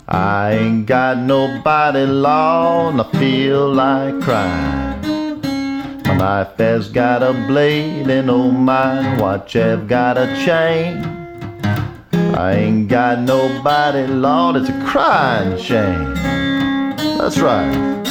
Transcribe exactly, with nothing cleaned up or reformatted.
I ain't got nobody, Lord, and I feel like crying. My knife has got a blade and oh my watch have got a chain. I ain't got nobody, Lord, it's a crying shame. That's right.